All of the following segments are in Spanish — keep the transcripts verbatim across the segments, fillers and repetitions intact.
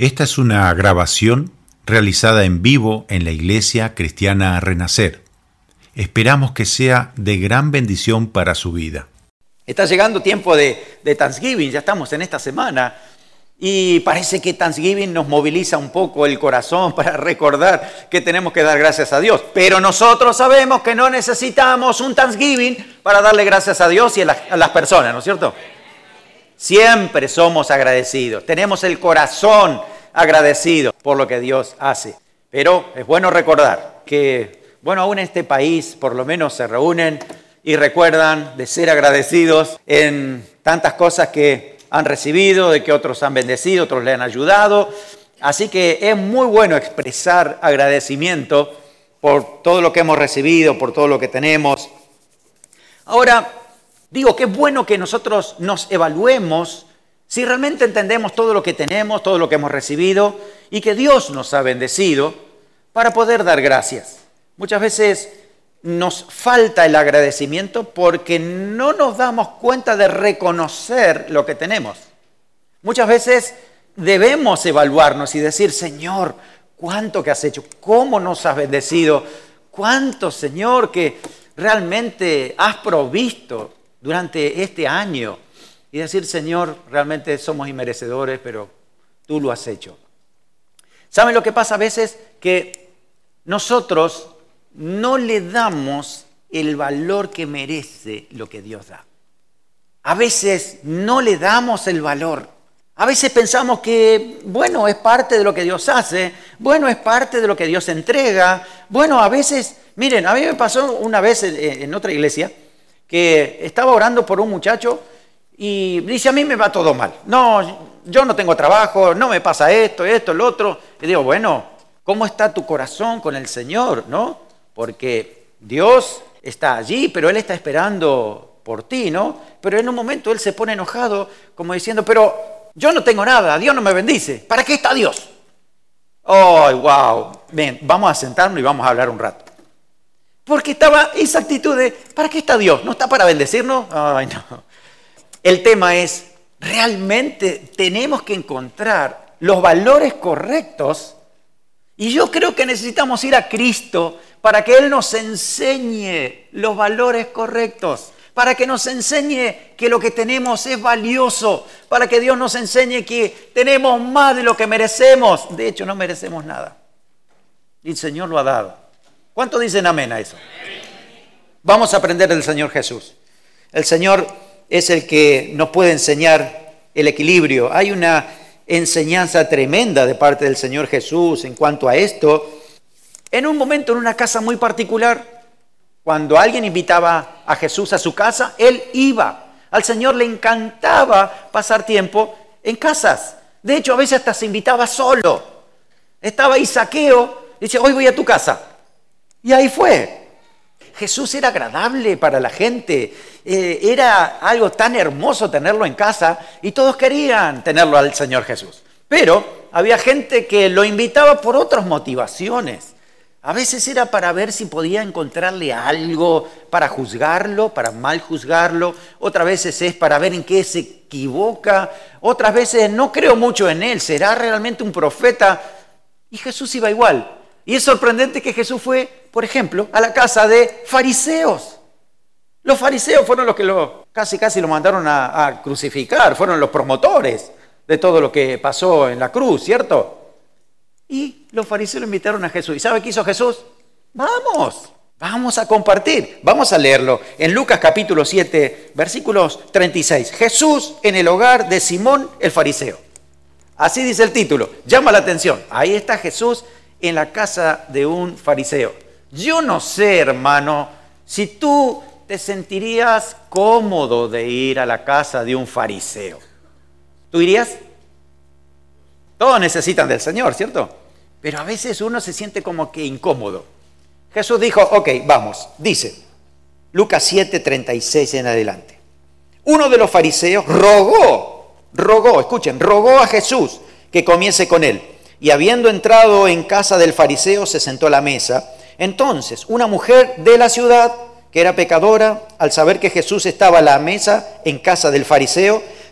Esta es una grabación realizada en vivo en la Iglesia Cristiana Renacer. Esperamos que sea de gran bendición para su vida. Está llegando tiempo de, de Thanksgiving, ya estamos en esta semana y parece que Thanksgiving nos moviliza un poco el corazón para recordar que tenemos que dar gracias a Dios. Pero nosotros sabemos que no necesitamos un Thanksgiving para darle gracias a Dios y a, la, a las personas, ¿no es cierto? Siempre somos agradecidos, tenemos el corazón agradecido por lo que Dios hace. Pero es bueno recordar que, bueno, aún en este país por lo menos se reúnen y recuerdan de ser agradecidos en tantas cosas que han recibido, de que otros han bendecido, otros le han ayudado. Así que es muy bueno expresar agradecimiento por todo lo que hemos recibido, por todo lo que tenemos. Ahora, digo que es bueno que nosotros nos evaluemos si realmente entendemos todo lo que tenemos, todo lo que hemos recibido y que Dios nos ha bendecido para poder dar gracias. Muchas veces nos falta el agradecimiento porque no nos damos cuenta de reconocer lo que tenemos. Muchas veces debemos evaluarnos y decir, Señor, ¿cuánto que has hecho? ¿Cómo nos has bendecido? ¿Cuánto, Señor, que realmente has provisto durante este año? Y decir, Señor, realmente somos inmerecedores, pero tú lo has hecho. ¿Saben lo que pasa a veces? Que nosotros no le damos el valor que merece lo que Dios da. A veces no le damos el valor. A veces pensamos que, bueno, es parte de lo que Dios hace, bueno, es parte de lo que Dios entrega. Bueno, a veces, miren, a mí me pasó una vez en, en otra iglesia que estaba orando por un muchacho y dice, a mí me va todo mal. No, yo no tengo trabajo, no me pasa esto, esto, lo otro. Y digo, bueno, ¿cómo está tu corazón con el Señor, no? Porque Dios está allí, pero Él está esperando por ti, ¿no? Pero en un momento Él se pone enojado, como diciendo, pero yo no tengo nada, Dios no me bendice. ¿Para qué está Dios? ¡Oh, wow! Bien, vamos a sentarnos y vamos a hablar un rato. Porque estaba esa actitud de, ¿para qué está Dios? ¿No está para bendecirnos? ¡Ay, no! El tema es, realmente tenemos que encontrar los valores correctos y yo creo que necesitamos ir a Cristo para que Él nos enseñe los valores correctos, para que nos enseñe que lo que tenemos es valioso, para que Dios nos enseñe que tenemos más de lo que merecemos. De hecho, no merecemos nada. Y el Señor lo ha dado. ¿Cuántos dicen amén a eso? Vamos a aprender del Señor Jesús. El Señor es el que nos puede enseñar el equilibrio. Hay una enseñanza tremenda de parte del Señor Jesús en cuanto a esto. En un momento, en una casa muy particular, cuando alguien invitaba a Jesús a su casa, Él iba. Al Señor le encantaba pasar tiempo en casas. De hecho, a veces hasta se invitaba solo. Estaba ahí Zaqueo, dice, hoy voy a tu casa. Y ahí fue. Jesús era agradable para la gente, eh, era algo tan hermoso tenerlo en casa y todos querían tenerlo al Señor Jesús. Pero había gente que lo invitaba por otras motivaciones. A veces era para ver si podía encontrarle algo, para juzgarlo, para mal juzgarlo. Otras veces es para ver en qué se equivoca. Otras veces no creo mucho en él, ¿será realmente un profeta? Y Jesús iba igual. Y es sorprendente que Jesús fue, por ejemplo, a la casa de fariseos. Los fariseos fueron los que lo, casi casi lo mandaron a, a crucificar, fueron los promotores de todo lo que pasó en la cruz, ¿cierto? Y los fariseos lo invitaron a Jesús. ¿Y sabe qué hizo Jesús? Vamos, vamos a compartir. Vamos a leerlo en Lucas capítulo siete, versículos treinta y seis. Jesús en el hogar de Simón el fariseo. Así dice el título, llama la atención. Ahí está Jesús en la casa de un fariseo. Yo no sé, hermano, si tú te sentirías cómodo de ir a la casa de un fariseo. ¿Tú irías? Todos necesitan del Señor, ¿cierto? Pero a veces uno se siente como que incómodo. Jesús dijo, ok, vamos. Dice, Lucas siete, treinta y seis en adelante. Uno de los fariseos rogó, rogó, escuchen, rogó a Jesús que comiese con él. Y habiendo entrado en casa del fariseo, se sentó a la mesa. Entonces, una mujer de la ciudad, que era pecadora, al saber que Jesús estaba a la mesa en casa del fariseo,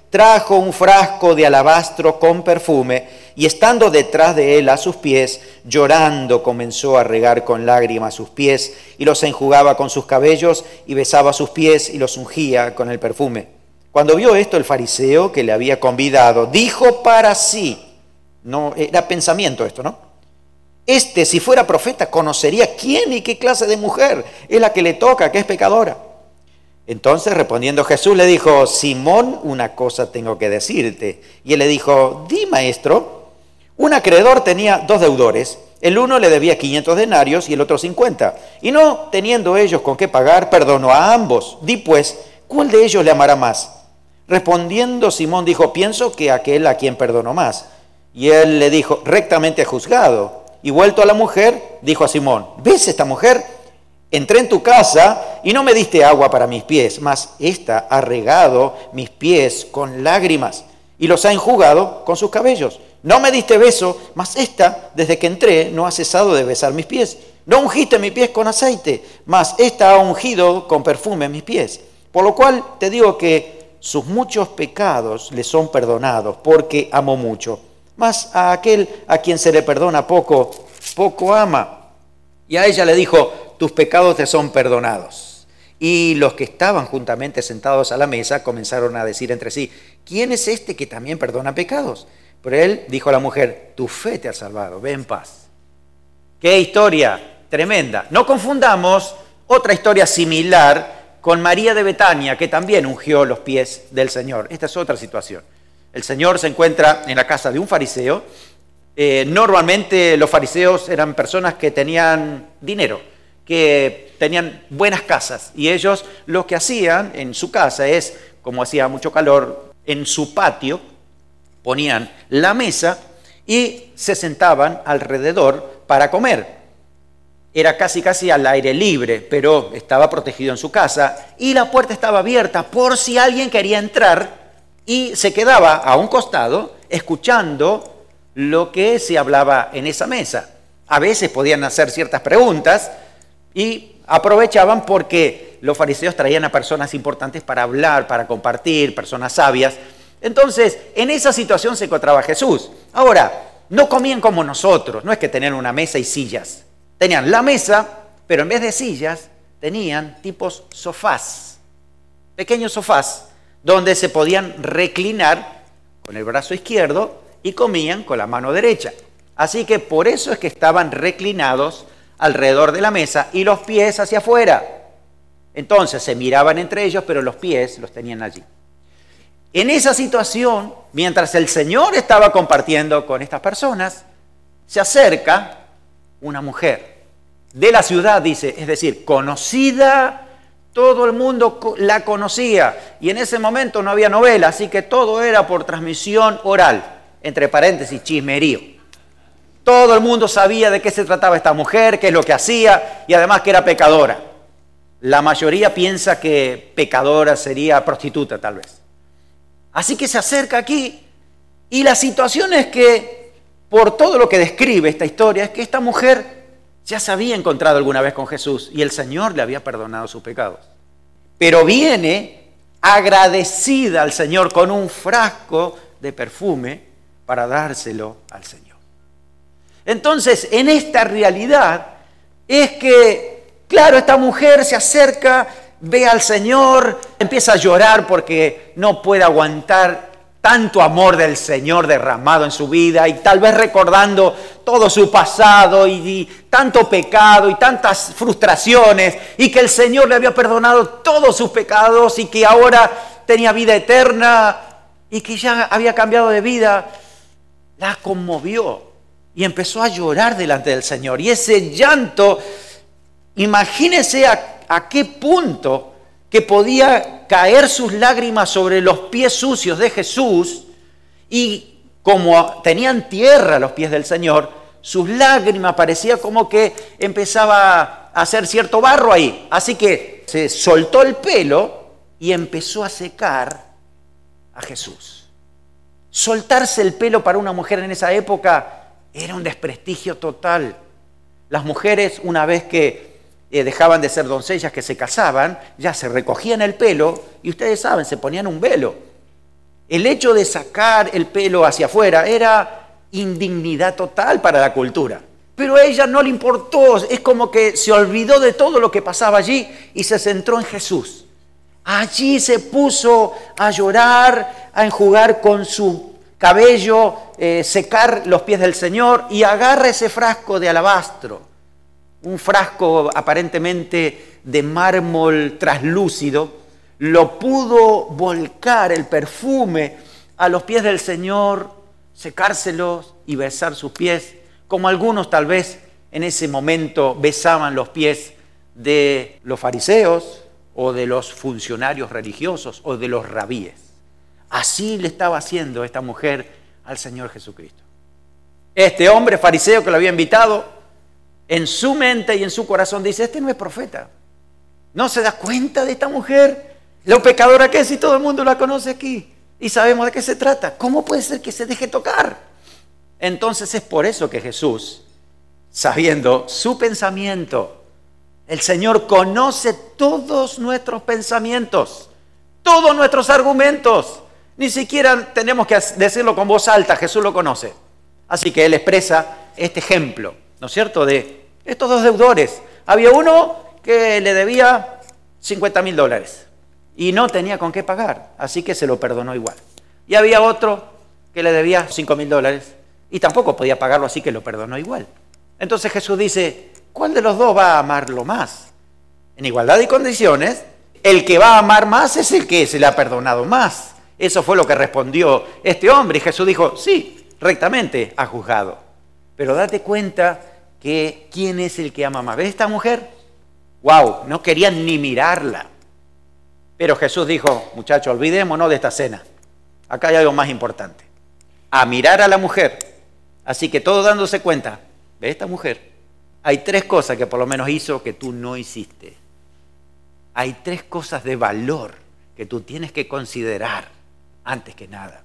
trajo un frasco de alabastro con perfume y estando detrás de él a sus pies, llorando comenzó a regar con lágrimas sus pies y los enjugaba con sus cabellos y besaba sus pies y los ungía con el perfume. Cuando vio esto el fariseo que le había convidado, dijo para sí, no era pensamiento esto, ¿no? Este, si fuera profeta, conocería quién y qué clase de mujer es la que le toca, que es pecadora. Entonces, respondiendo Jesús, le dijo, Simón, una cosa tengo que decirte. Y él le dijo, di, maestro. Un acreedor tenía dos deudores. El uno le debía quinientos denarios y el otro cincuenta. Y no teniendo ellos con qué pagar, perdonó a ambos. Di pues, ¿cuál de ellos le amará más? Respondiendo Simón dijo, pienso que aquel a quien perdonó más. Y él le dijo, rectamente juzgado. Y vuelto a la mujer, dijo a Simón, ¿ves esta mujer? Entré en tu casa y no me diste agua para mis pies, mas ésta ha regado mis pies con lágrimas y los ha enjugado con sus cabellos. No me diste beso, mas ésta, desde que entré, no ha cesado de besar mis pies. No ungiste mis pies con aceite, mas ésta ha ungido con perfume mis pies. Por lo cual te digo que sus muchos pecados le son perdonados, porque amó mucho. Mas a aquel a quien se le perdona poco, poco ama. Y a ella le dijo, tus pecados te son perdonados. Y los que estaban juntamente sentados a la mesa comenzaron a decir entre sí, ¿quién es este que también perdona pecados? Pero él dijo a la mujer, tu fe te ha salvado, ve en paz. ¡Qué historia tremenda! No confundamos otra historia similar con María de Betania, que también ungió los pies del Señor. Esta es otra situación. El Señor se encuentra en la casa de un fariseo. Eh, normalmente los fariseos eran personas que tenían dinero, que tenían buenas casas, y ellos lo que hacían en su casa es, como hacía mucho calor, en su patio ponían la mesa y se sentaban alrededor para comer. Era casi casi al aire libre, pero estaba protegido en su casa y la puerta estaba abierta por si alguien quería entrar y se quedaba a un costado escuchando lo que se hablaba en esa mesa. A veces podían hacer ciertas preguntas y aprovechaban porque los fariseos traían a personas importantes para hablar, para compartir, personas sabias. Entonces, en esa situación se encontraba Jesús. Ahora, no comían como nosotros, no es que tenían una mesa y sillas. Tenían la mesa, pero en vez de sillas, tenían tipos sofás, pequeños sofás, donde se podían reclinar con el brazo izquierdo y comían con la mano derecha. Así que por eso es que estaban reclinados alrededor de la mesa y los pies hacia afuera. Entonces se miraban entre ellos, pero los pies los tenían allí. En esa situación, mientras el Señor estaba compartiendo con estas personas, se acerca una mujer de la ciudad, dice, es decir, conocida, todo el mundo la conocía, y en ese momento no había novela, así que todo era por transmisión oral, entre paréntesis, chismerío. Todo el mundo sabía de qué se trataba esta mujer, qué es lo que hacía, y además que era pecadora. La mayoría piensa que pecadora sería prostituta, tal vez. Así que se acerca aquí, y la situación es que, por todo lo que describe esta historia, es que esta mujer ya se había encontrado alguna vez con Jesús, y el Señor le había perdonado sus pecados. Pero viene agradecida al Señor con un frasco de perfume para dárselo al Señor. Entonces, en esta realidad es que, claro, esta mujer se acerca, ve al Señor, empieza a llorar porque no puede aguantar tanto amor del Señor derramado en su vida, y tal vez recordando todo su pasado y, y tanto pecado y tantas frustraciones, y que el Señor le había perdonado todos sus pecados y que ahora tenía vida eterna y que ya había cambiado de vida. La conmovió y empezó a llorar delante del Señor. Y ese llanto, imagínense a, a qué punto que podía caer sus lágrimas sobre los pies sucios de Jesús, y como tenían tierra los pies del Señor, sus lágrimas parecía como que empezaba a hacer cierto barro ahí. Así que se soltó el pelo y empezó a secar a Jesús. Soltarse el pelo para una mujer en esa época era un desprestigio total. Las mujeres, una vez que eh, dejaban de ser doncellas, que se casaban, ya se recogían el pelo y ustedes saben, se ponían un velo. El hecho de sacar el pelo hacia afuera era indignidad total para la cultura. Pero a ella no le importó, es como que se olvidó de todo lo que pasaba allí y se centró en Jesús. Allí se puso a llorar, a enjugar con su cabello, eh, secar los pies del Señor y agarra ese frasco de alabastro, un frasco aparentemente de mármol traslúcido, lo pudo volcar el perfume a los pies del Señor, secárselos y besar sus pies, como algunos tal vez en ese momento besaban los pies de los fariseos o de los funcionarios religiosos o de los rabíes. Así le estaba haciendo esta mujer al Señor Jesucristo. Este hombre fariseo que lo había invitado, en su mente y en su corazón dice, este no es profeta. ¿No se da cuenta de esta mujer? Lo pecadora que es, si todo el mundo la conoce aquí y sabemos de qué se trata. ¿Cómo puede ser que se deje tocar? Entonces es por eso que Jesús, sabiendo su pensamiento, el Señor conoce todos nuestros pensamientos, todos nuestros argumentos. Ni siquiera tenemos que decirlo con voz alta, Jesús lo conoce. Así que Él expresa este ejemplo, ¿no es cierto?, de estos dos deudores. Había uno que le debía cincuenta mil dólares y no tenía con qué pagar, así que se lo perdonó igual. Y había otro que le debía cinco mil dólares y tampoco podía pagarlo, así que lo perdonó igual. Entonces Jesús dice, ¿cuál de los dos va a amarlo más? En igualdad de condiciones, el que va a amar más es el que se le ha perdonado más. Eso fue lo que respondió este hombre. Y Jesús dijo, sí, rectamente ha juzgado. Pero date cuenta que ¿quién es el que ama más? ¿Ves esta mujer? ¡Wow! No querían ni mirarla. Pero Jesús dijo, muchachos, olvidémonos de esta cena. Acá hay algo más importante. A mirar a la mujer. Así que todos dándose cuenta, ¿ves esta mujer? Hay tres cosas que por lo menos hizo que tú no hiciste. Hay tres cosas de valor que tú tienes que considerar antes que nada.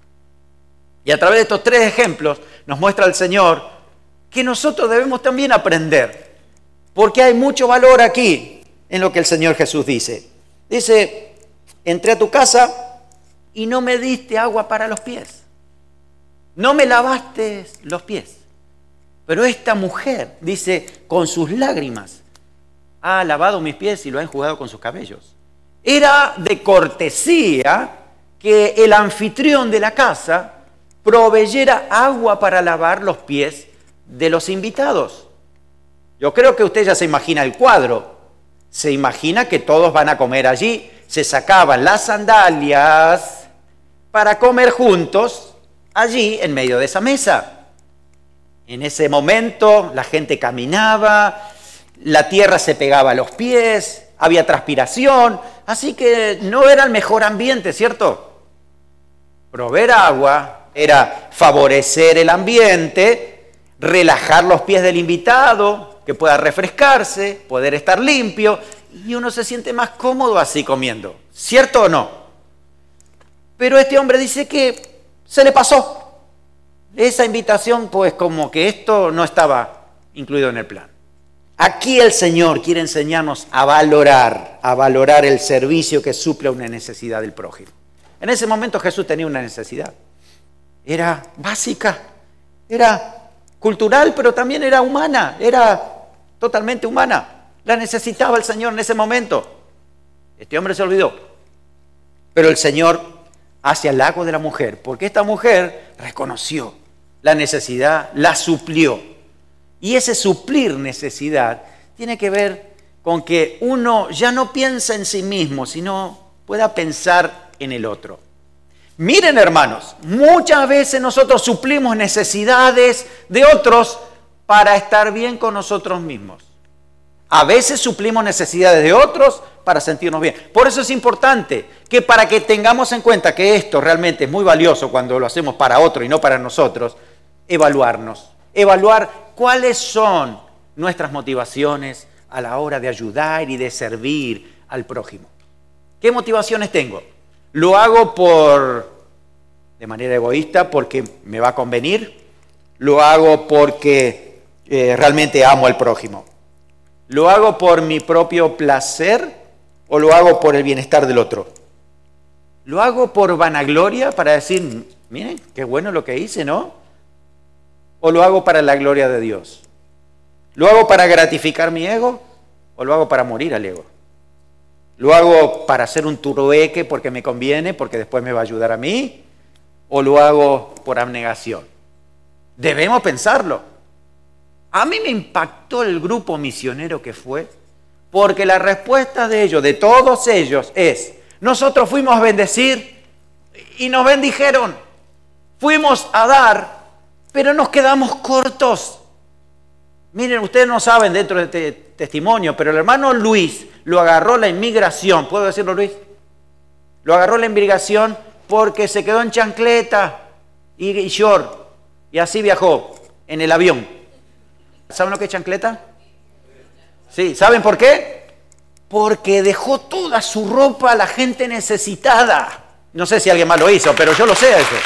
Y a través de estos tres ejemplos nos muestra el Señor que nosotros debemos también aprender. Porque hay mucho valor aquí en lo que el Señor Jesús dice. Dice, entré a tu casa y no me diste agua para los pies. No me lavaste los pies. Pero esta mujer, dice, con sus lágrimas, ha lavado mis pies y lo ha enjugado con sus cabellos. Era de cortesía que el anfitrión de la casa proveyera agua para lavar los pies de los invitados. Yo creo que usted ya se imagina el cuadro. Se imagina que todos van a comer allí. Se sacaban las sandalias para comer juntos allí en medio de esa mesa. En ese momento la gente caminaba, la tierra se pegaba a los pies, había transpiración, así que no era el mejor ambiente, ¿cierto? Proveer agua era favorecer el ambiente, relajar los pies del invitado, que pueda refrescarse, poder estar limpio, y uno se siente más cómodo así comiendo, ¿cierto o no? Pero este hombre dice que se le pasó. Esa invitación, pues como que esto no estaba incluido en el plan. Aquí el Señor quiere enseñarnos a valorar, a valorar el servicio que suple una necesidad del prójimo. En ese momento Jesús tenía una necesidad. Era básica, era cultural, pero también era humana, era totalmente humana. La necesitaba el Señor en ese momento. Este hombre se olvidó. Pero el Señor hace halago de la mujer, porque esta mujer reconoció la necesidad, la suplió. Y ese suplir necesidad tiene que ver con que uno ya no piensa en sí mismo, sino pueda pensar en el otro. Miren, hermanos, muchas veces nosotros suplimos necesidades de otros para estar bien con nosotros mismos. A veces suplimos necesidades de otros para sentirnos bien. Por eso es importante que para que tengamos en cuenta que esto realmente es muy valioso cuando lo hacemos para otro y no para nosotros, evaluarnos, evaluar cuáles son nuestras motivaciones a la hora de ayudar y de servir al prójimo. ¿Qué motivaciones tengo? ¿Lo hago por, de manera egoísta porque me va a convenir? ¿Lo hago porque eh, realmente amo al prójimo? ¿Lo hago por mi propio placer o lo hago por el bienestar del otro? ¿Lo hago por vanagloria para decir, miren, qué bueno lo que hice, ¿no? ¿O lo hago para la gloria de Dios? ¿Lo hago para gratificar mi ego o lo hago para morir al ego? ¿Lo hago para hacer un trueque porque me conviene, porque después me va a ayudar a mí? ¿O lo hago por abnegación? Debemos pensarlo. A mí me impactó el grupo misionero que fue, porque la respuesta de ellos, de todos ellos, es: nosotros fuimos a bendecir y nos bendijeron. Fuimos a dar, pero nos quedamos cortos. Miren, ustedes no saben dentro de este testimonio, pero el hermano Luis lo agarró la inmigración. ¿Puedo decirlo, Luis? Lo agarró la inmigración porque se quedó en chancleta y, y short. Y así viajó en el avión. ¿Saben lo que es chancleta? Sí, ¿saben por qué? Porque dejó toda su ropa a la gente necesitada. No sé si alguien más lo hizo, pero yo lo sé eso.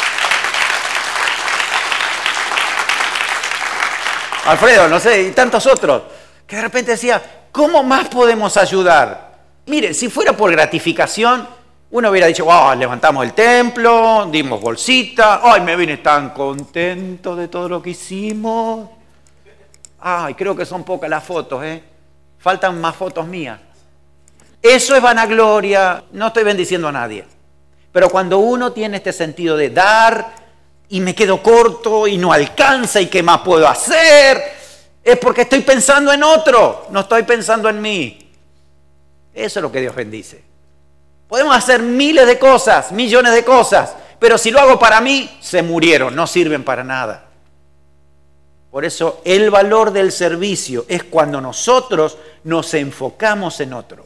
Alfredo, no sé, y tantos otros, que de repente decía, ¿cómo más podemos ayudar? Mire, si fuera por gratificación, uno hubiera dicho, oh, levantamos el templo, dimos bolsita, ay, me vine tan contento de todo lo que hicimos. Ay, creo que son pocas las fotos, ¿eh? Faltan más fotos mías. Eso es vanagloria, no estoy bendiciendo a nadie. Pero cuando uno tiene este sentido de dar y me quedo corto y no alcanza y qué más puedo hacer, es porque estoy pensando en otro, no estoy pensando en mí. Eso es lo que Dios bendice. Podemos hacer miles de cosas, millones de cosas, pero si lo hago para mí, se murieron, no sirven para nada. Por eso el valor del servicio es cuando nosotros nos enfocamos en otro.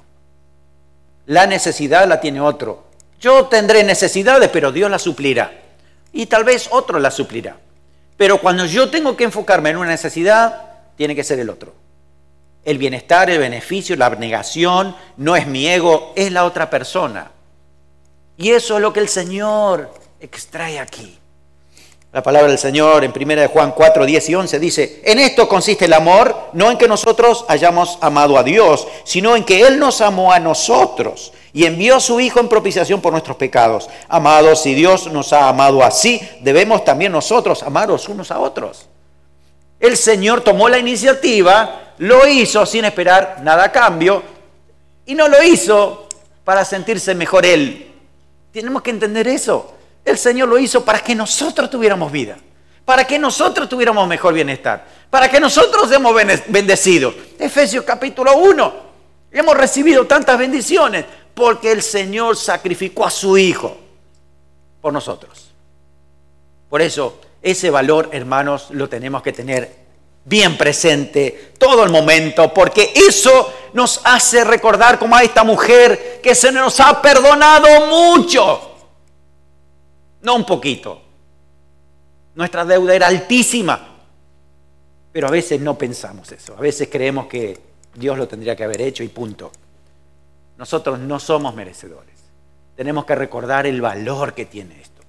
La necesidad la tiene otro. Yo tendré necesidades, pero Dios las suplirá. Y tal vez otro las suplirá. Pero cuando yo tengo que enfocarme en una necesidad, tiene que ser el otro. El bienestar, el beneficio, la abnegación, no es mi ego, es la otra persona. Y eso es lo que el Señor extrae aquí. La palabra del Señor en primera de Juan cuatro, diez y once dice, en esto consiste el amor, no en que nosotros hayamos amado a Dios, sino en que Él nos amó a nosotros y envió a su Hijo en propiciación por nuestros pecados. Amados, si Dios nos ha amado así, debemos también nosotros amaros unos a otros. El Señor tomó la iniciativa, lo hizo sin esperar nada a cambio y no lo hizo para sentirse mejor Él. Tenemos que entender eso. El Señor lo hizo para que nosotros tuviéramos vida, para que nosotros tuviéramos mejor bienestar, para que nosotros seamos bendecidos. Efesios capítulo uno, hemos recibido tantas bendiciones porque el Señor sacrificó a su Hijo por nosotros. Por eso, ese valor, hermanos, lo tenemos que tener bien presente todo el momento, porque eso nos hace recordar como a esta mujer que se nos ha perdonado mucho. No un poquito. Nuestra deuda era altísima. Pero a veces no pensamos eso. A veces creemos que Dios lo tendría que haber hecho y punto. Nosotros no somos merecedores. Tenemos que recordar el valor que tiene esto.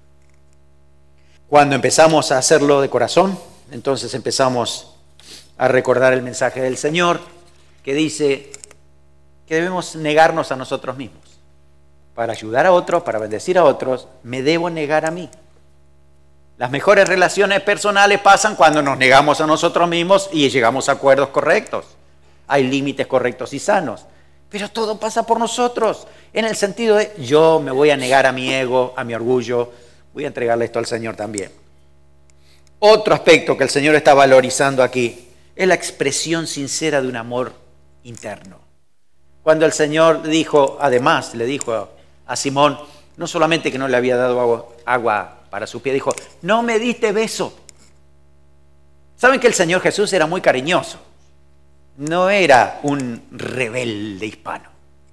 Cuando empezamos a hacerlo de corazón, entonces empezamos a recordar el mensaje del Señor que dice que debemos negarnos a nosotros mismos. Para ayudar a otros, para bendecir a otros, me debo negar a mí. Las mejores relaciones personales pasan cuando nos negamos a nosotros mismos y llegamos a acuerdos correctos. Hay límites correctos y sanos. Pero todo pasa por nosotros, en el sentido de yo me voy a negar a mi ego, a mi orgullo, voy a entregarle esto al Señor también. Otro aspecto que el Señor está valorizando aquí es la expresión sincera de un amor interno. Cuando el Señor dijo, además le dijo a Simón, no solamente que no le había dado agua, agua para su pie, dijo, no me diste beso. ¿Saben que el Señor Jesús era muy cariñoso? No era un rebelde hispano.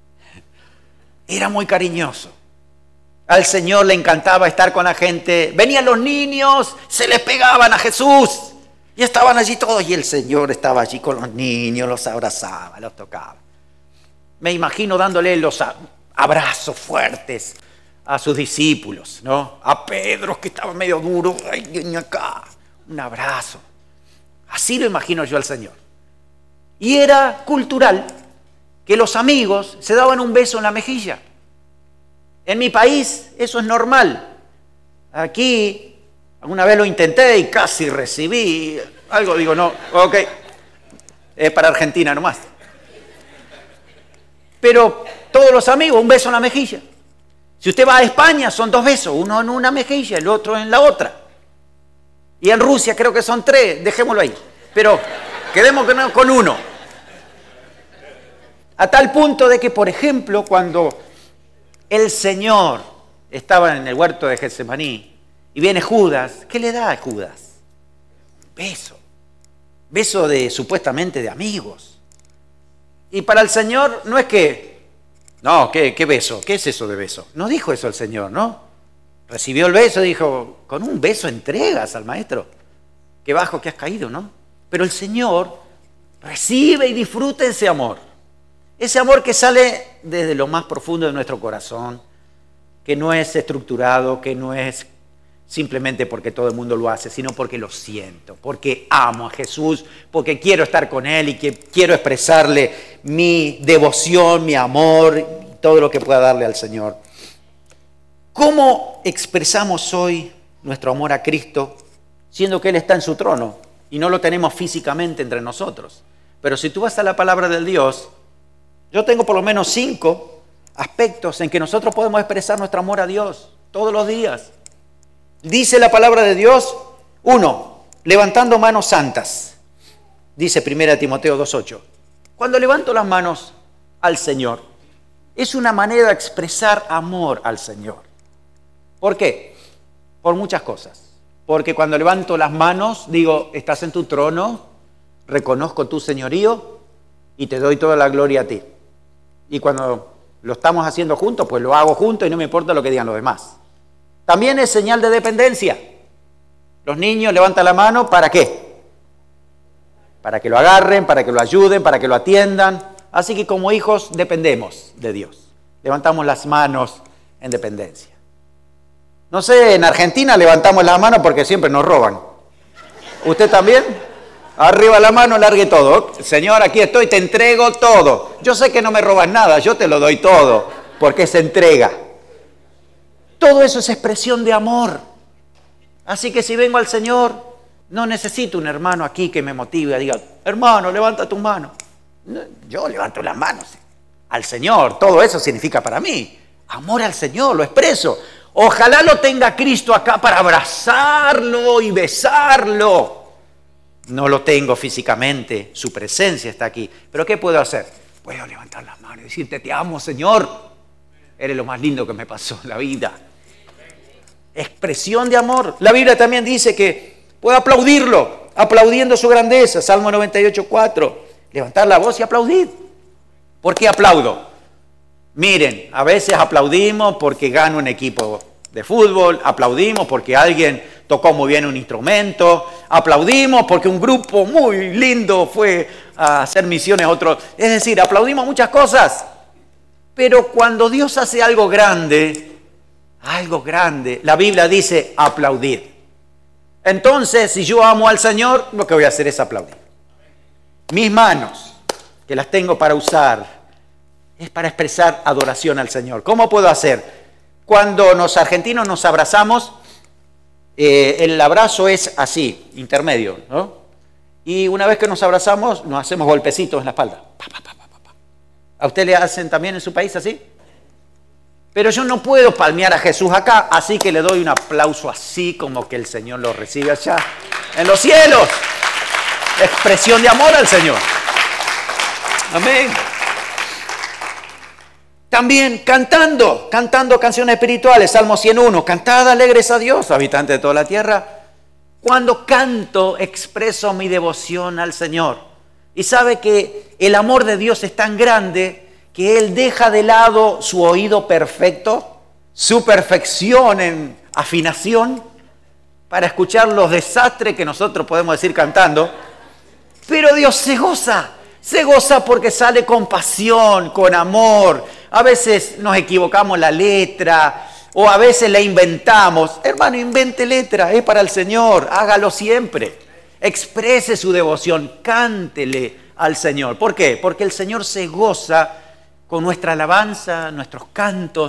Era muy cariñoso. Al Señor le encantaba estar con la gente. Venían los niños, se les pegaban a Jesús. Y estaban allí todos. Y el Señor estaba allí con los niños, los abrazaba, los tocaba. Me imagino dándole los abrazos fuertes a sus discípulos, ¿no? A Pedro, que estaba medio duro. Ay, ven acá. Un abrazo. Así lo imagino yo al Señor. Y era cultural que los amigos se daban un beso en la mejilla. En mi país eso es normal. Aquí, alguna vez lo intenté y casi recibí algo, digo, no, ok, es para Argentina nomás. Pero todos los amigos, un beso en la mejilla. Si usted va a España, son dos besos, uno en una mejilla, el otro en la otra. Y en Rusia creo que son tres, dejémoslo ahí. Pero quedemos con uno. A tal punto de que, por ejemplo, cuando el Señor estaba en el huerto de Getsemaní y viene Judas, ¿qué le da a Judas? Beso. Beso de supuestamente de amigos. Y para el Señor no es que, no, ¿qué, qué beso? ¿Qué es eso de beso? No dijo eso el Señor, ¿no? Recibió el beso y dijo, con un beso entregas al maestro. Qué bajo que has caído, ¿no? Pero el Señor recibe y disfruta ese amor. Ese amor que sale desde lo más profundo de nuestro corazón, que no es estructurado, que no es simplemente porque todo el mundo lo hace, sino porque lo siento, porque amo a Jesús, porque quiero estar con Él y que quiero expresarle mi devoción, mi amor, todo lo que pueda darle al Señor. ¿Cómo expresamos hoy nuestro amor a Cristo, siendo que Él está en su trono y no lo tenemos físicamente entre nosotros? Pero si tú vas a la palabra del Dios, yo tengo por lo menos cinco aspectos en que nosotros podemos expresar nuestro amor a Dios todos los días. Dice la palabra de Dios, uno, levantando manos santas. Dice primera Timoteo dos ocho. Cuando levanto las manos al Señor, es una manera de expresar amor al Señor. ¿Por qué? Por muchas cosas. Porque cuando levanto las manos, digo, estás en tu trono, reconozco tu señorío y te doy toda la gloria a ti. Y cuando lo estamos haciendo juntos, pues lo hago juntos y no me importa lo que digan los demás. También es señal de dependencia. Los niños levantan la mano, ¿para qué? Para que lo agarren, para que lo ayuden, para que lo atiendan. Así que como hijos dependemos de Dios. Levantamos las manos en dependencia. No sé, en Argentina levantamos la mano porque siempre nos roban. ¿Usted también? Arriba la mano, largue todo. Señor, aquí estoy, te entrego todo. Yo sé que no me robas nada, yo te lo doy todo, porque se entrega. Todo eso es expresión de amor. Así que si vengo al Señor, no necesito un hermano aquí que me motive, diga, hermano, levanta tu mano. No, yo levanto las manos al Señor, todo eso significa para mí. Amor al Señor, lo expreso. Ojalá lo tenga Cristo acá para abrazarlo y besarlo. No lo tengo físicamente, su presencia está aquí. ¿Pero qué puedo hacer? Puedo levantar las manos y decirte, te amo, Señor. Eres lo más lindo que me pasó en la vida. Expresión de amor. La Biblia también dice que puedo aplaudirlo, aplaudiendo su grandeza. Salmo noventa y ocho, cuatro. Levantar la voz y aplaudir. ¿Por qué aplaudo? Miren, a veces aplaudimos porque gana un equipo de fútbol, aplaudimos porque alguien tocó muy bien un instrumento, aplaudimos porque un grupo muy lindo fue a hacer misiones a otros. Es decir, aplaudimos muchas cosas, pero cuando Dios hace algo grande, algo grande, la Biblia dice aplaudir. Entonces, si yo amo al Señor, lo que voy a hacer es aplaudir. Mis manos, que las tengo para usar, es para expresar adoración al Señor. ¿Cómo puedo hacer? Cuando los argentinos nos abrazamos, eh, el abrazo es así, intermedio, ¿no? Y una vez que nos abrazamos, nos hacemos golpecitos en la espalda. Pa, pa, pa, pa, pa. ¿A usted le hacen también en su país así? Pero yo no puedo palmear a Jesús acá, así que le doy un aplauso así, como que el Señor lo recibe allá, en los cielos. Expresión de amor al Señor. Amén. También cantando, cantando canciones espirituales, Salmo ciento uno, cantad alegres a Dios, habitantes de toda la tierra. Cuando canto, expreso mi devoción al Señor. Y sabe que el amor de Dios es tan grande que Él deja de lado su oído perfecto, su perfección en afinación, para escuchar los desastres que nosotros podemos decir cantando. Pero Dios se goza, se goza porque sale con pasión, con amor. A veces nos equivocamos la letra o a veces la inventamos. Hermano, invente letra, es para el Señor, hágalo siempre. Exprese su devoción, cántele al Señor. ¿Por qué? Porque el Señor se goza con nuestra alabanza, nuestros cantos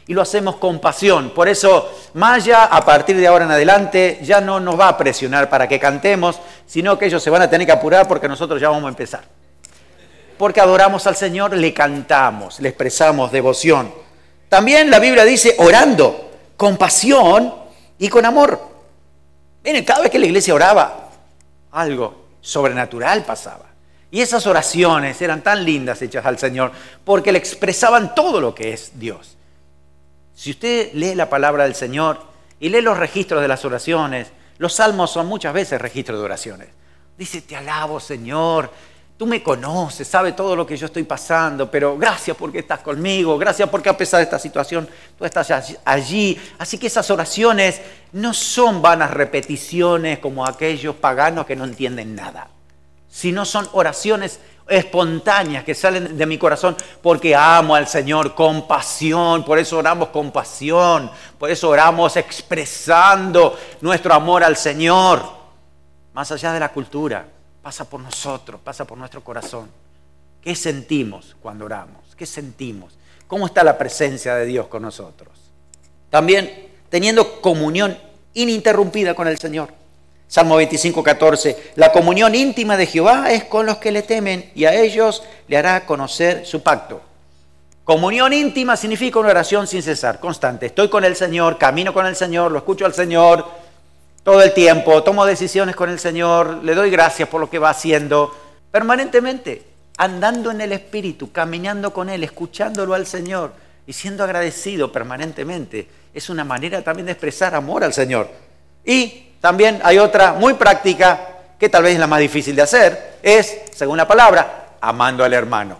y lo hacemos con pasión. Por eso Maya, a partir de ahora en adelante, ya no nos va a presionar para que cantemos, sino que ellos se van a tener que apurar porque nosotros ya vamos a empezar. Porque adoramos al Señor, le cantamos, le expresamos devoción. También la Biblia dice orando, con pasión y con amor. Miren, cada vez que la iglesia oraba, algo sobrenatural pasaba. Y esas oraciones eran tan lindas hechas al Señor porque le expresaban todo lo que es Dios. Si usted lee la palabra del Señor y lee los registros de las oraciones, los salmos son muchas veces registros de oraciones. Dice, te alabo, Señor, tú me conoces, sabes todo lo que yo estoy pasando, pero gracias porque estás conmigo, gracias porque a pesar de esta situación tú estás allí. Así que esas oraciones no son vanas repeticiones como aquellos paganos que no entienden nada, sino son oraciones espontáneas que salen de mi corazón porque amo al Señor con pasión. Por eso oramos con pasión, por eso oramos expresando nuestro amor al Señor. Más allá de la cultura, pasa por nosotros, pasa por nuestro corazón. ¿Qué sentimos cuando oramos? ¿Qué sentimos? ¿Cómo está la presencia de Dios con nosotros? También teniendo comunión ininterrumpida con el Señor. Salmo veinticinco, catorce, la comunión íntima de Jehová es con los que le temen y a ellos le hará conocer su pacto. Comunión íntima significa una oración sin cesar, constante. Estoy con el Señor, camino con el Señor, lo escucho al Señor todo el tiempo, tomo decisiones con el Señor, le doy gracias por lo que va haciendo permanentemente, andando en el Espíritu, caminando con Él, escuchándolo al Señor y siendo agradecido permanentemente. Es una manera también de expresar amor al Señor. Y también hay otra muy práctica, que tal vez es la más difícil de hacer, es, según la palabra, amando al hermano.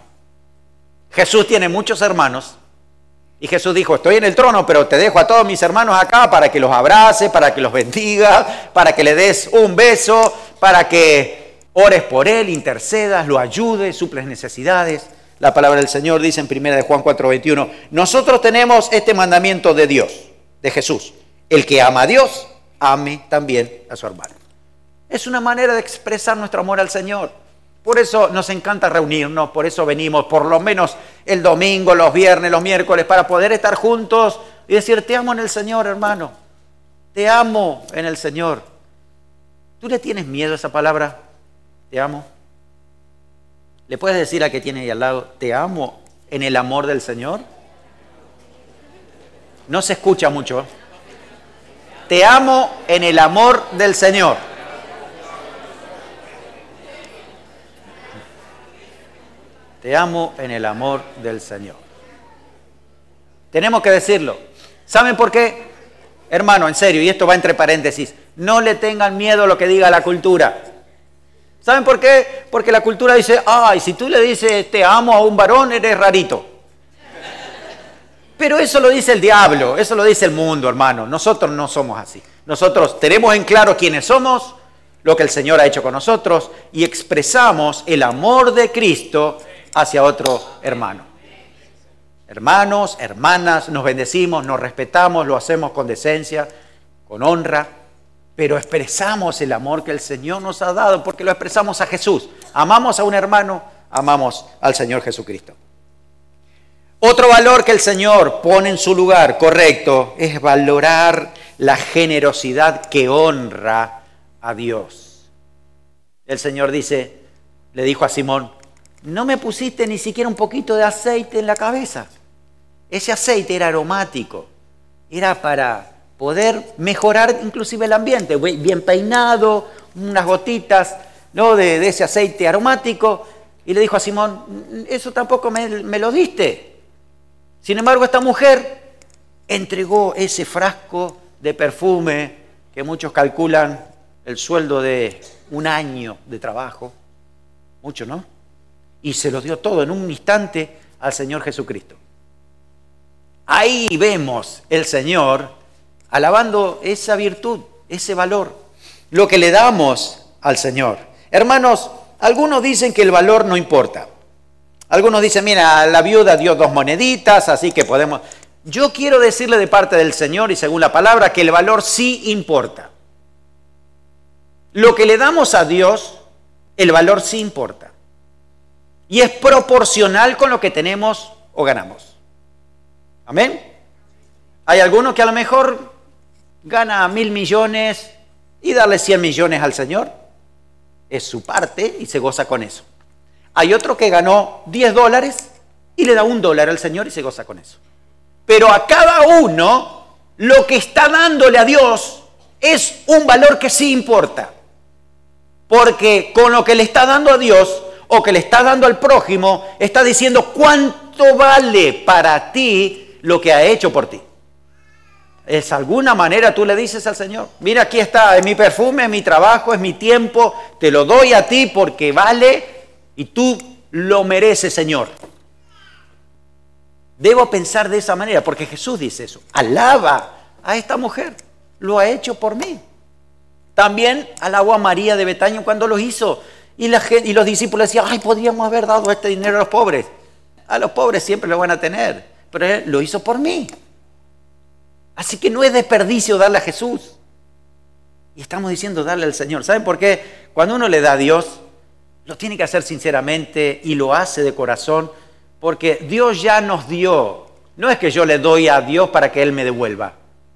Jesús tiene muchos hermanos, y Jesús dijo, estoy en el trono, pero te dejo a todos mis hermanos acá para que los abrace, para que los bendiga, para que le des un beso, para que ores por él, intercedas, lo ayudes, suples necesidades. La palabra del Señor dice en primera de Juan cuatro, veintiuno, nosotros tenemos este mandamiento de Dios, de Jesús, el que ama a Dios, ame también a su hermano. Es una manera de expresar nuestro amor al Señor. Por eso nos encanta reunirnos, por eso venimos por lo menos el domingo, los viernes, los miércoles, para poder estar juntos y decir, te amo en el Señor, hermano. Te amo en el Señor. ¿Tú le tienes miedo a esa palabra? Te amo. ¿Le puedes decir a que tiene ahí al lado, te amo en el amor del Señor? No se escucha mucho, ¿eh? Te amo en el amor del Señor. Te amo en el amor del Señor. Tenemos que decirlo. ¿Saben por qué? Hermano, en serio, y esto va entre paréntesis, no le tengan miedo a lo que diga la cultura. ¿Saben por qué? Porque la cultura dice, ay, si tú le dices te amo a un varón, eres rarito. Pero eso lo dice el diablo, eso lo dice el mundo, hermano. Nosotros no somos así. Nosotros tenemos en claro quiénes somos, lo que el Señor ha hecho con nosotros y expresamos el amor de Cristo hacia otro hermano. Hermanos, hermanas, nos bendecimos, nos respetamos, lo hacemos con decencia, con honra, pero expresamos el amor que el Señor nos ha dado porque lo expresamos a Jesús. Amamos a un hermano, amamos al Señor Jesucristo. Otro valor que el Señor pone en su lugar correcto es valorar la generosidad que honra a Dios. El Señor dice, le dijo a Simón, no me pusiste ni siquiera un poquito de aceite en la cabeza. Ese aceite era aromático, era para poder mejorar inclusive el ambiente, bien peinado, unas gotitas, ¿no? de, de ese aceite aromático. Y le dijo a Simón, eso tampoco me, me lo diste. Sin embargo, esta mujer entregó ese frasco de perfume que muchos calculan el sueldo de un año de trabajo, mucho, ¿no? Y se lo dio todo en un instante al Señor Jesucristo. Ahí vemos el Señor alabando esa virtud, ese valor, lo que le damos al Señor. Hermanos, algunos dicen que el valor no importa. Algunos dicen, mira, la viuda dio dos moneditas, así que podemos... Yo quiero decirle de parte del Señor y según la palabra que el valor sí importa. Lo que le damos a Dios, el valor sí importa. Y es proporcional con lo que tenemos o ganamos. ¿Amén? Hay algunos que a lo mejor gana mil millones y darle cien millones al Señor es su parte y se goza con eso. Hay otro que ganó diez dólares y le da un dólar al Señor y se goza con eso. Pero a cada uno lo que está dándole a Dios es un valor que sí importa. Porque con lo que le está dando a Dios o que le está dando al prójimo, está diciendo cuánto vale para ti lo que ha hecho por ti. Es alguna manera tú le dices al Señor, mira, aquí está, es mi perfume, es mi trabajo, es mi tiempo, te lo doy a ti porque vale y tú lo mereces, Señor. Debo pensar de esa manera, porque Jesús dice eso. Alaba a esta mujer, lo ha hecho por mí. También alabó a María de Betania cuando lo hizo. Y, la gente, y los discípulos decían, ay, podríamos haber dado este dinero a los pobres. A los pobres siempre lo van a tener, pero Él lo hizo por mí. Así que no es desperdicio darle a Jesús. Y estamos diciendo darle al Señor. ¿Saben por qué? Cuando uno le da a Dios, lo tiene que hacer sinceramente y lo hace de corazón, porque Dios ya nos dio. No es que yo le doy a Dios para que Él me devuelva.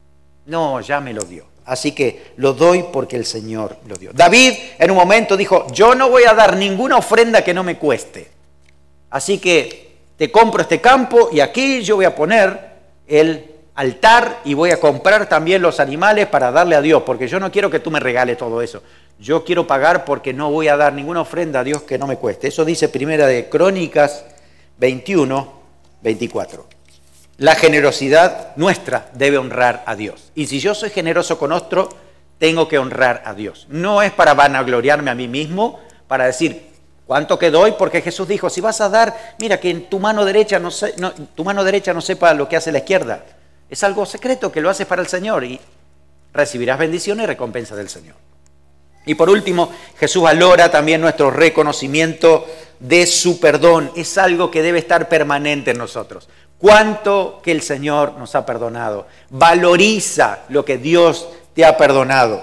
No, ya me lo dio. Así que lo doy porque el Señor lo dio. David en un momento dijo, yo no voy a dar ninguna ofrenda que no me cueste. Así que te compro este campo y aquí yo voy a poner el altar y voy a comprar también los animales para darle a Dios, porque yo no quiero que tú me regales todo eso. Yo quiero pagar porque no voy a dar ninguna ofrenda a Dios que no me cueste. Eso dice Primera de Crónicas veintiuno, veinticuatro. La generosidad nuestra debe honrar a Dios. Y si yo soy generoso con otro, tengo que honrar a Dios. No es para vanagloriarme a mí mismo, para decir cuánto que doy, porque Jesús dijo, si vas a dar, mira que en tu mano derecha no, se, no, tu mano derecha no sepa lo que hace la izquierda. Es algo secreto que lo haces para el Señor y recibirás bendición y recompensa del Señor. Y por último, Jesús valora también nuestro reconocimiento de su perdón. Es algo que debe estar permanente en nosotros. Cuánto que el Señor nos ha perdonado. Valoriza lo que Dios te ha perdonado.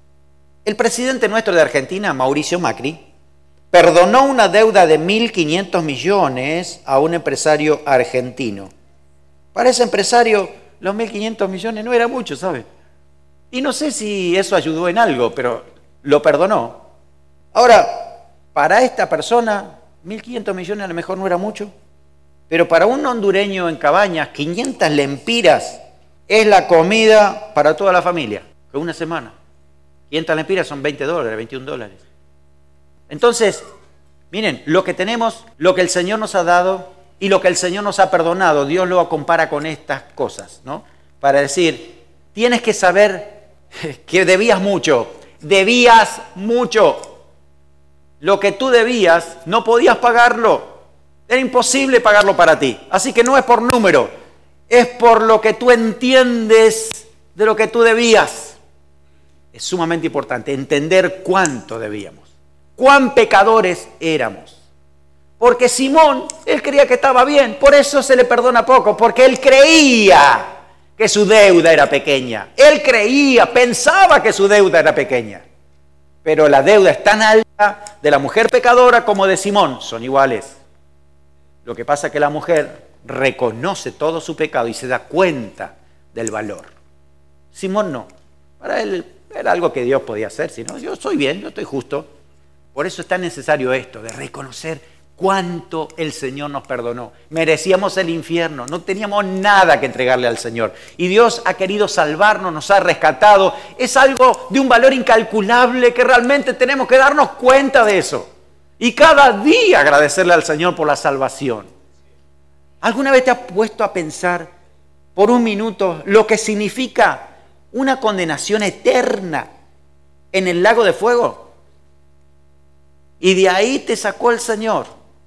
El presidente nuestro de Argentina, Mauricio Macri, perdonó una deuda de mil quinientos millones a un empresario argentino. Para ese empresario, los mil quinientos millones no era mucho, ¿sabe? Y no sé si eso ayudó en algo, pero lo perdonó. Ahora, para esta persona, mil quinientos millones a lo mejor no era mucho. Pero para un hondureño en Cabañas, quinientas lempiras es la comida para toda la familia, que una semana. quinientas lempiras son veinte dólares, veintiún dólares. Entonces, miren, lo que tenemos, lo que el Señor nos ha dado y lo que el Señor nos ha perdonado, Dios lo compara con estas cosas, ¿no? Para decir, tienes que saber que debías mucho, debías mucho. Lo que tú debías, no podías pagarlo. Era imposible pagarlo para ti. Así que no es por número, es por lo que tú entiendes de lo que tú debías. Es sumamente importante entender cuánto debíamos, cuán pecadores éramos. Porque Simón, él creía que estaba bien, por eso se le perdona poco, porque él creía que su deuda era pequeña. Él creía, pensaba que su deuda era pequeña. Pero la deuda es tan alta de la mujer pecadora como de Simón, son iguales. Lo que pasa es que la mujer reconoce todo su pecado y se da cuenta del valor. Simón no. Para él era algo que Dios podía hacer. Si no, yo soy bien, yo estoy justo. Por eso es tan necesario esto, de reconocer cuánto el Señor nos perdonó. Merecíamos el infierno, no teníamos nada que entregarle al Señor. Y Dios ha querido salvarnos, nos ha rescatado. Es algo de un valor incalculable que realmente tenemos que darnos cuenta de eso. Y cada día agradecerle al Señor por la salvación. ¿Alguna vez te has puesto a pensar por un minuto lo que significa una condenación eterna en el lago de fuego? Y de ahí te sacó el Señor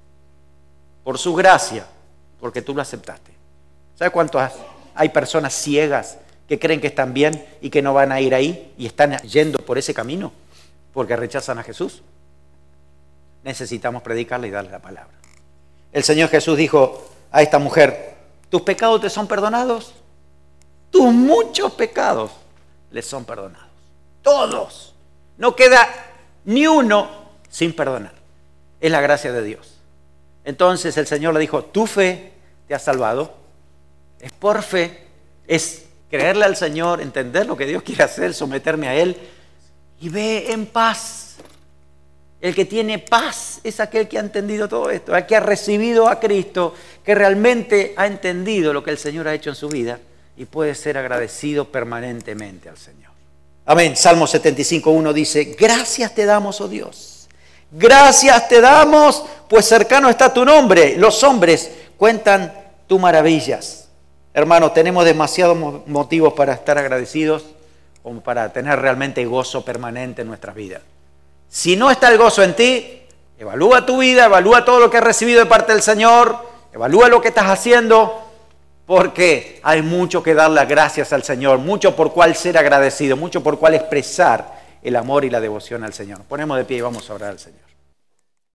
por su gracia, porque tú lo aceptaste. ¿Sabes cuántas hay personas ciegas que creen que están bien y que no van a ir ahí y están yendo por ese camino porque rechazan a Jesús? Necesitamos predicarle y darle la palabra. El Señor Jesús dijo a esta mujer, ¿tus pecados te son perdonados? Tus muchos pecados les son perdonados. Todos. No queda ni uno sin perdonar. Es la gracia de Dios. Entonces el Señor le dijo, tu fe te ha salvado. Es por fe. Es creerle al Señor, entender lo que Dios quiere hacer, someterme a Él y ve en paz. El que tiene paz es aquel que ha entendido todo esto, el que ha recibido a Cristo, que realmente ha entendido lo que el Señor ha hecho en su vida y puede ser agradecido permanentemente al Señor. Amén. Salmo setenta y cinco, uno dice, gracias te damos, oh Dios. Gracias te damos, pues cercano está tu nombre. Los hombres cuentan tus maravillas. Hermanos, tenemos demasiados motivos para estar agradecidos como para tener realmente gozo permanente en nuestras vidas. Si no está el gozo en ti, evalúa tu vida, evalúa todo lo que has recibido de parte del Señor, evalúa lo que estás haciendo, porque hay mucho que dar las gracias al Señor, mucho por cuál ser agradecido, mucho por cuál expresar el amor y la devoción al Señor. Nos ponemos de pie y vamos a orar al Señor.